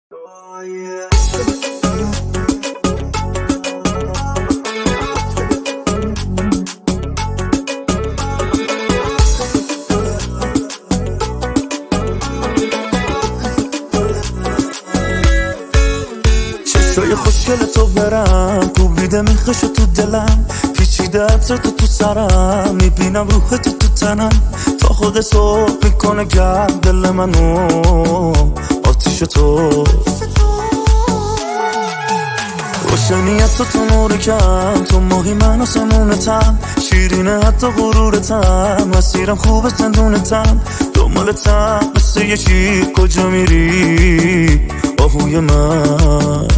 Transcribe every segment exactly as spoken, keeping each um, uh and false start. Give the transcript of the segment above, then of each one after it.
چشای خوشگل تو برم کوبیده میخش تو دلم پیچیده عطر تو تو سرم میبینم روح تو تو تنم تا خود صبح میکنه گرم دل منو آتیش تو روشنیت تو تو نور کم تو ماهی من و سمونتم شیرینه حتی غرورتم مسیرم خوبه زندونتم دنبالتم مثل یه شیر کجا میری آهوی من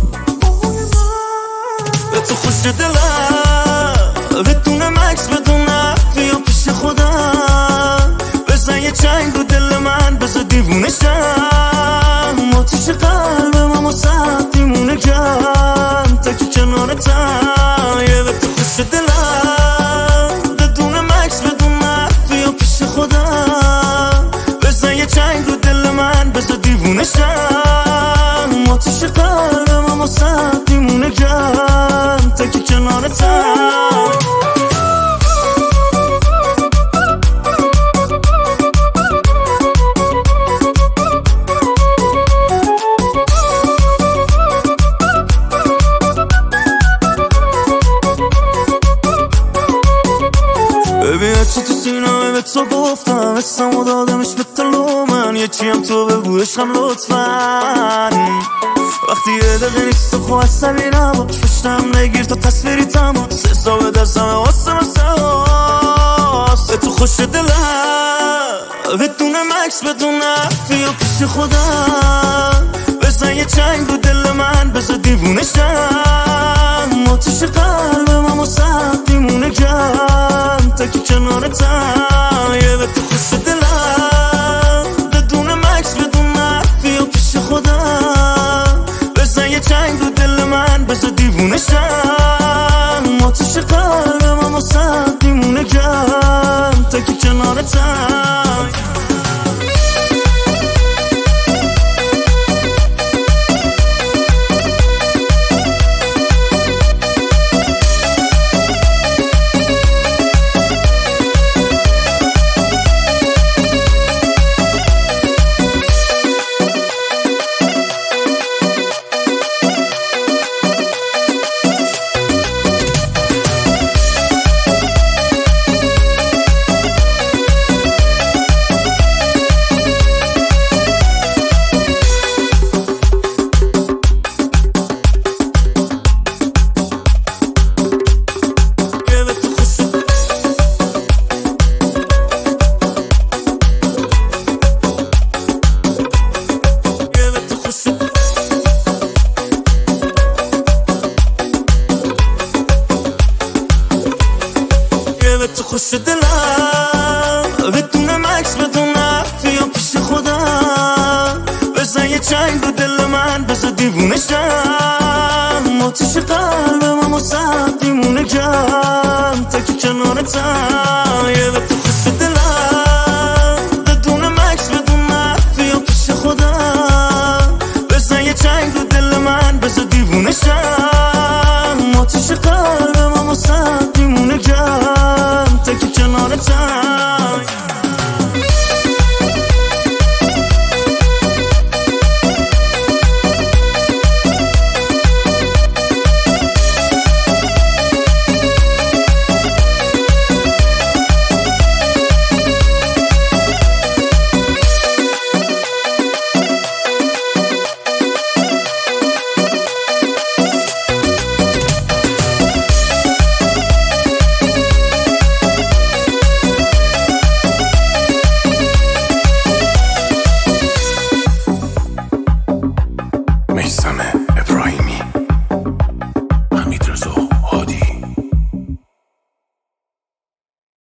به تو خوش دلم بدون مکس بدون بیا پیش خودم بزن یه چنگ رو دل من بزن دیوونشم آتیش قلبم اما سخت دیمونه گم تا که کنارتم یه به تو خوش دلم بدون مکس بدون بیا پیش خودم بزن یه چنگ رو دل من بزن دیوونشم آتیش قلبم اما سخت دیمونه گم تا که کنارتم ببین چی تو سینه به تو گفتم اسم و دادمش به تلو من یه چیم تو بگو عشقم لطفاً وقتی یه دقیقه نیست تو خواه عصبی نباش پشتم نگیر تا تصویری تماس حساب دستم واسه مسه هاست به تو خوش دلم بدون مکس بدون بیا پیش خودم بزن یه چنگ رو دل من بزن دیوونشم آتیش قلبم اما سخت دیمونه گم تا که کنارتم یه به تو خوش دلم بدون مکس بدون بیا پیش خودم بزن یه چنگ رو دل من بزن دیوونشم آتیش قلبم اما سخت دیمونه گم تا که کنارتم تو خوش دلم بدون مکس بدون بیا پیش خودم بزن یه چنگ رو دل من بزن دیوونشم آتیش قلبم اما سخت دیمونه گم تا که کنارتم یه